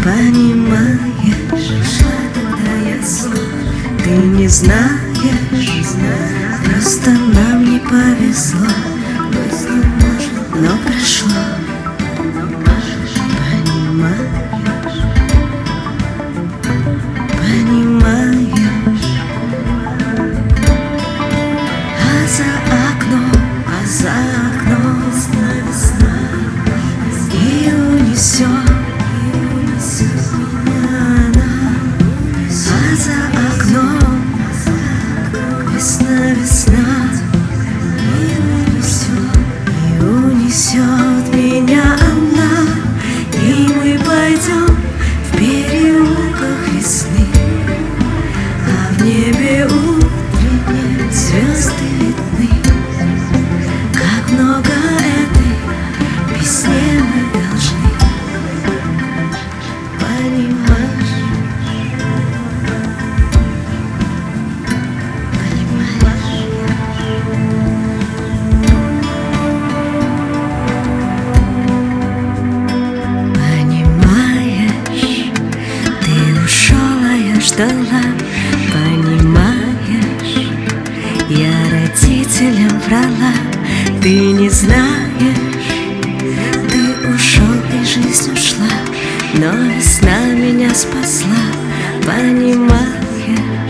Понимаешь, когда я зла, ты не знаешь, просто нам не повезло, но пришло. Понимаешь, а за окном весна, и унесет меня она. А за окном весна, и унесет меня она. И мы пойдем в переулках весны, а в небе утренние звезды видны. Как много этой песне мы должны. Понимаешь? Ждала, понимаешь, я родителям врала. Ты не знаешь, ты ушел и жизнь ушла, но весна меня спасла. Понимаешь?